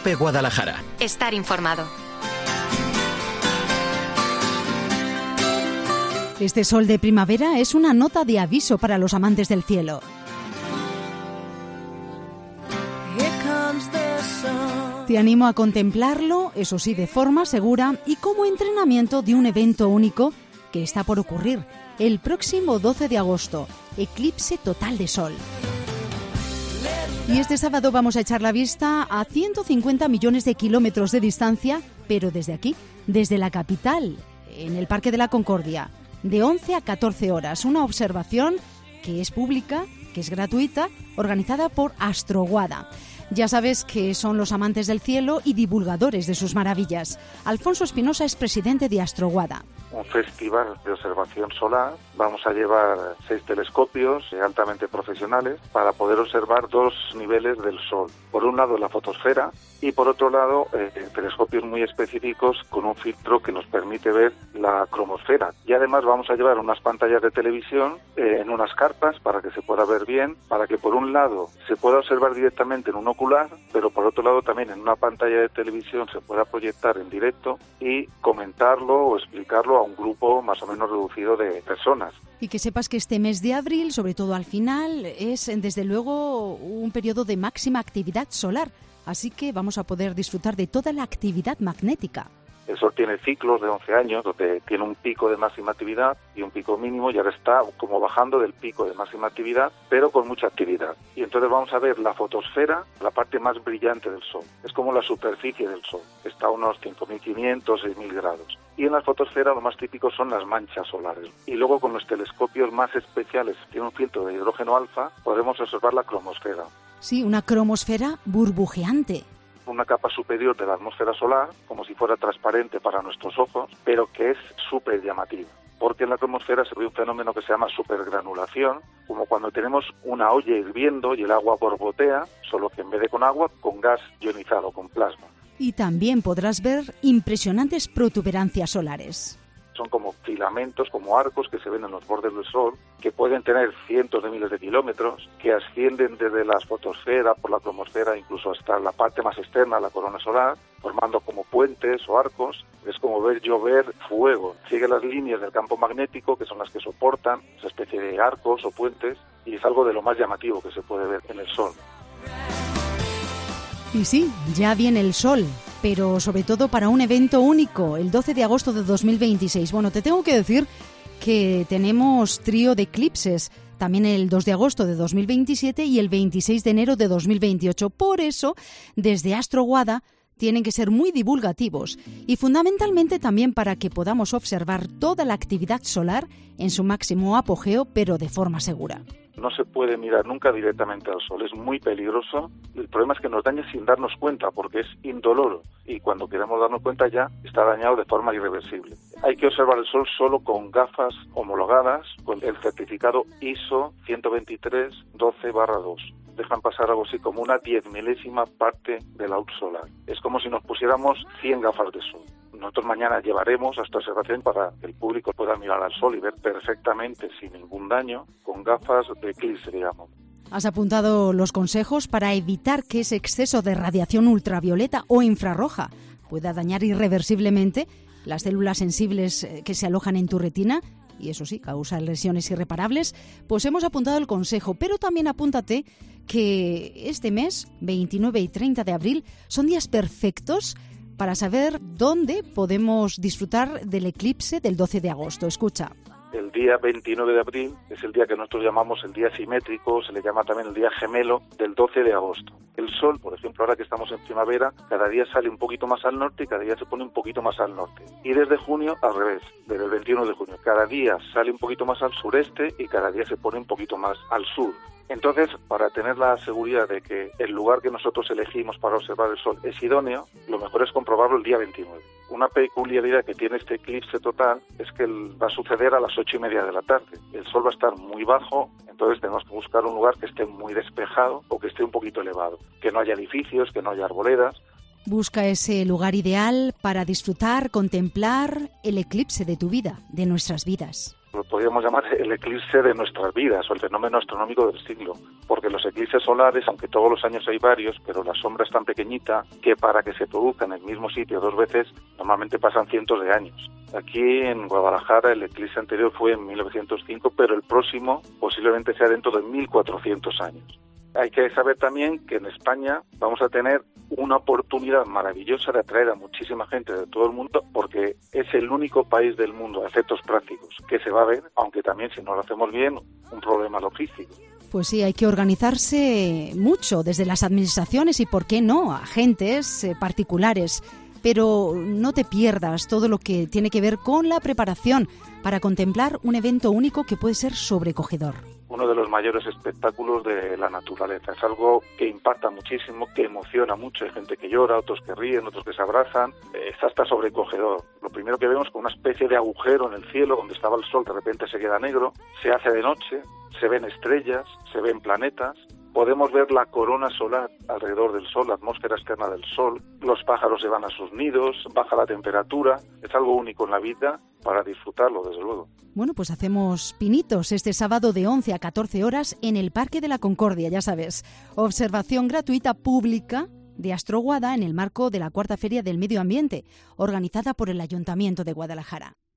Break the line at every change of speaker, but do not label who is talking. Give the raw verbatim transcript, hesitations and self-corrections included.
COPE Guadalajara.
Estar informado.
Este sol de primavera es una nota de aviso para los amantes del cielo. Te animo a contemplarlo, eso sí, de forma segura y como entrenamiento de un evento único que está por ocurrir el próximo doce de agosto, eclipse total de sol. Y este sábado vamos a echar la vista a ciento cincuenta millones de kilómetros de distancia, pero desde aquí, desde la capital, en el Parque de la Concordia, de once a catorce horas. Una observación que es pública, que es gratuita, organizada por Astroguada. Ya sabes que son los amantes del cielo y divulgadores de sus maravillas. Alfonso Espinosa es presidente de Astroguada.
Un festival de observación solar. Vamos a llevar seis telescopios altamente profesionales para poder observar dos niveles del Sol. Por un lado la fotosfera y por otro lado eh, telescopios muy específicos con un filtro que nos permite ver la cromosfera. Y además vamos a llevar unas pantallas de televisión eh, en unas carpas para que se pueda ver bien, para que por un lado se pueda observar directamente en un ocular, pero por otro lado también en una pantalla de televisión se pueda proyectar en directo y comentarlo o explicarlo a un grupo más o menos reducido de personas.
Y que sepas que este mes de abril, sobre todo al final, es desde luego un periodo de máxima actividad solar, así que vamos a poder disfrutar de toda la actividad magnética.
El Sol tiene ciclos de once años, donde tiene un pico de máxima actividad y un pico mínimo, y ahora está como bajando del pico de máxima actividad, pero con mucha actividad. Y entonces vamos a ver la fotosfera, la parte más brillante del Sol. Es como la superficie del Sol, está a unos cinco mil quinientos, seis mil grados. Y en la fotosfera lo más típico son las manchas solares. Y luego con los telescopios más especiales, tiene un filtro de hidrógeno alfa, podemos observar la cromosfera.
Sí, una cromosfera burbujeante.
Una capa superior de la atmósfera solar, como si fuera transparente para nuestros ojos, pero que es súper llamativa. Porque en la cromosfera se ve un fenómeno que se llama supergranulación, como cuando tenemos una olla hirviendo y el agua borbotea, solo que en vez de con agua, con gas ionizado, con plasma.
Y también podrás ver impresionantes protuberancias solares.
Son como filamentos, como arcos que se ven en los bordes del Sol, que pueden tener cientos de miles de kilómetros, que ascienden desde la fotosfera, por la cromosfera, incluso hasta la parte más externa, la corona solar, formando como puentes o arcos. Es como ver llover fuego. Sigue las líneas del campo magnético, que son las que soportan esa especie de arcos o puentes, y es algo de lo más llamativo que se puede ver en el Sol.
Y sí, ya viene el Sol, pero sobre todo para un evento único, el doce de agosto de dos mil veintiséis. Bueno, te tengo que decir que tenemos trío de eclipses, también el dos de agosto de dos mil veintisiete y el veintiséis de enero de dos mil veintiocho. Por eso, desde Astroguada tienen que ser muy divulgativos y fundamentalmente también para que podamos observar toda la actividad solar en su máximo apogeo, pero de forma segura.
No se puede mirar nunca directamente al Sol, es muy peligroso. El problema es que nos daña sin darnos cuenta, porque es indoloro, y cuando queremos darnos cuenta ya está dañado de forma irreversible. Hay que observar el Sol solo con gafas homologadas, con el certificado I S O ciento veintitrés doce barra dos. Dejan pasar algo así como una diez milésima parte de la luz solar. Es como si nos pusiéramos cien gafas de sol. Nosotros mañana llevaremos esta observación para que el público pueda mirar al Sol y ver perfectamente, sin ningún daño, con gafas de eclipse, digamos.
Has apuntado los consejos para evitar que ese exceso de radiación ultravioleta o infrarroja pueda dañar irreversiblemente las células sensibles que se alojan en tu retina y eso sí, causa lesiones irreparables. Pues hemos apuntado el consejo, pero también apúntate que este mes, veintinueve y treinta de abril, son días perfectos para saber dónde podemos disfrutar del eclipse del doce de agosto. Escucha.
El día veintinueve de abril es el día que nosotros llamamos el día simétrico, se le llama también el día gemelo del doce de agosto. El Sol, por ejemplo, ahora que estamos en primavera, cada día sale un poquito más al norte y cada día se pone un poquito más al norte. Y desde junio, al revés, desde el veintiuno de junio, cada día sale un poquito más al sureste y cada día se pone un poquito más al sur. Entonces, para tener la seguridad de que el lugar que nosotros elegimos para observar el Sol es idóneo, lo mejor es comprobarlo el día veintinueve. Una peculiaridad que tiene este eclipse total es que va a suceder a las ocho y media de la tarde. El Sol va a estar muy bajo, entonces tenemos que buscar un lugar que esté muy despejado o que esté un poquito elevado, que no haya edificios, que no haya arboledas.
Busca ese lugar ideal para disfrutar, contemplar el eclipse de tu vida, de nuestras vidas.
Lo podríamos llamar el eclipse de nuestras vidas o el fenómeno astronómico del siglo, porque los eclipses solares, aunque todos los años hay varios, pero la sombra es tan pequeñita que para que se produzca en el mismo sitio dos veces, normalmente pasan cientos de años. Aquí en Guadalajara el eclipse anterior fue en mil novecientos cinco, pero el próximo posiblemente sea dentro de mil cuatrocientos años. Hay que saber también que en España vamos a tener una oportunidad maravillosa de atraer a muchísima gente de todo el mundo, porque es el único país del mundo a efectos prácticos que se va a ver, aunque también si no lo hacemos bien, un problema logístico.
Pues sí, hay que organizarse mucho desde las administraciones y, ¿por qué no?, agentes eh, particulares. Pero no te pierdas todo lo que tiene que ver con la preparación para contemplar un evento único que puede ser sobrecogedor.
Uno de los mayores espectáculos de la naturaleza. Es algo que impacta muchísimo, que emociona mucho. Hay gente que llora, otros que ríen, otros que se abrazan. Es hasta sobrecogedor. Lo primero que vemos es una especie de agujero en el cielo donde estaba el sol, de repente se queda negro, se hace de noche, se ven estrellas, se ven planetas. Podemos ver la corona solar alrededor del Sol, la atmósfera externa del Sol. Los pájaros se van a sus nidos, baja la temperatura. Es algo único en la vida para disfrutarlo, desde luego.
Bueno, pues hacemos pinitos este sábado de once a catorce horas en el Parque de la Concordia, ya sabes. Observación gratuita pública de Astroguada en el marco de la Cuarta Feria del Medio Ambiente, organizada por el Ayuntamiento de Guadalajara.